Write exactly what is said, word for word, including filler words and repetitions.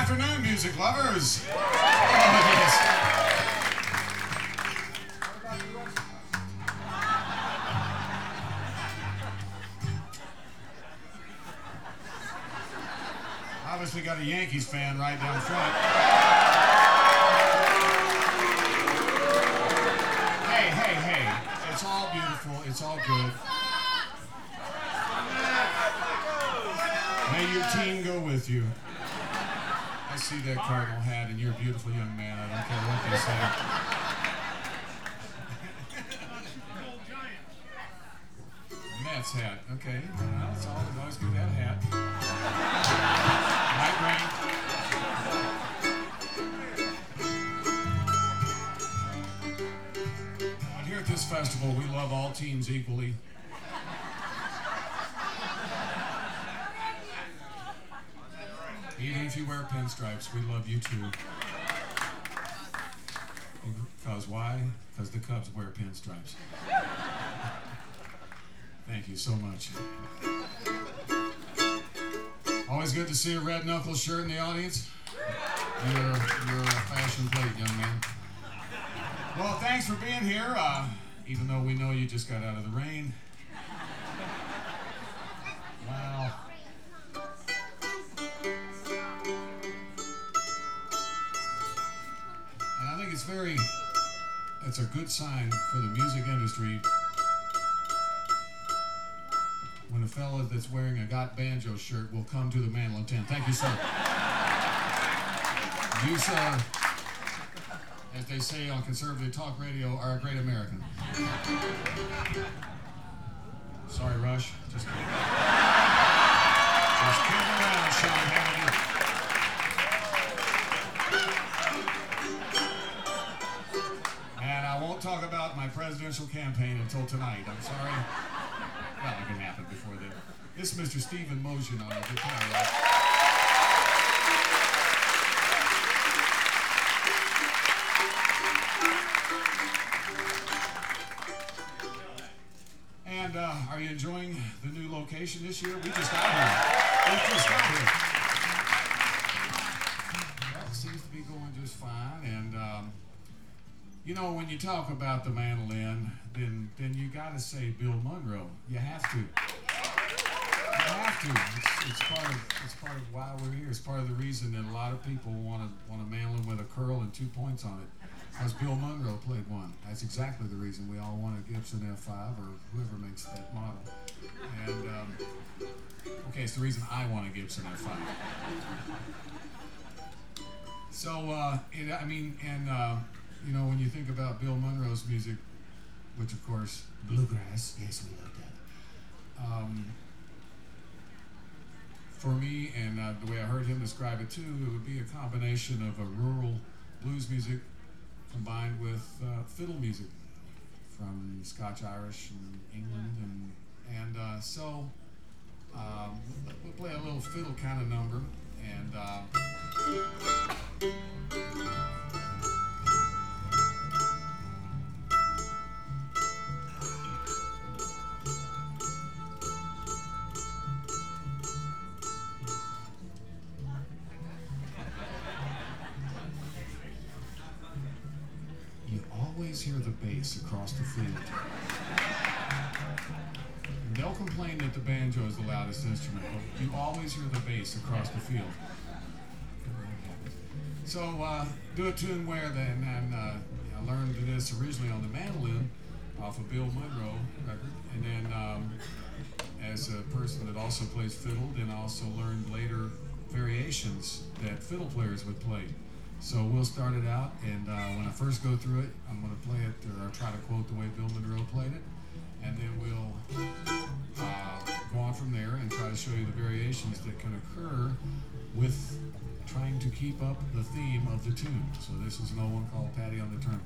afternoon, music lovers. Oh, yes. Obviously got a Yankees fan right down front. Hey, hey, hey. It's all beautiful. It's all good. May your team go with you. I see that Cardinal hat, and you're a beautiful young man. I don't care what they say. Mets hat. Okay. Well, it's all, it's always good to have a hat. Light rain. But here at this festival, we love all teams equally. Even if you wear pinstripes, we love you too. Because why? Because the Cubs wear pinstripes. Thank you so much. Always good to see a red knuckle shirt in the audience. You're, you're a fashion plate, young man. Well, thanks for being here, uh, even though we know you just got out of the rain. Wow. And I think it's very, it's a good sign for the music industry when a fella that's wearing a Got Banjo shirt will come to the Mandolin ten. Thank you, sir. You, sir, as they say on conservative talk radio, are a great American. Sorry, Rush. Just kidding. Just kidding around, Sean Hannity. And I won't talk about my presidential campaign until tonight. I'm sorry. Well, it can happen before then. This is Mister Stephen Motion on the guitar. And uh, are you enjoying the new location this year? We just got here. We just got here. Well, it seems to be going just fine. And um, you know, when you talk about the mandolin, then then you got to say Bill Monroe. You have to. You have to. It's, it's part of it's part of why we're here. It's part of the reason that a lot of people want to want a mandolin with a curl and two points on it. Because Bill Monroe played one. That's exactly the reason we all want a Gibson F five or whoever makes that model. And um, okay, it's the reason I want a Gibson F five. So uh, it, I mean, and. Uh, You know, when you think about Bill Monroe's music, which of course, bluegrass, yes, we love that. Um, for me, and uh, the way I heard him describe it too, it would be a combination of a rural blues music combined with uh, fiddle music from Scotch Irish and England. And, and uh, so um, we'll play a little fiddle kind of number. And uh, hear the bass across the field. And they'll complain that the banjo is the loudest instrument, but you always hear the bass across the field. So uh, do a tune where then, and uh, I learned this originally on the mandolin off a Bill Monroe record, and then um, as a person that also plays fiddle, then I also learned later variations that fiddle players would play. So we'll start it out, and uh, when I first go through it, I'm going to play it, or I'll try to quote the way Bill Monroe played it, and then we'll uh, go on from there and try to show you the variations that can occur with trying to keep up the theme of the tune. So this is an old one called Patty on the Turnpike.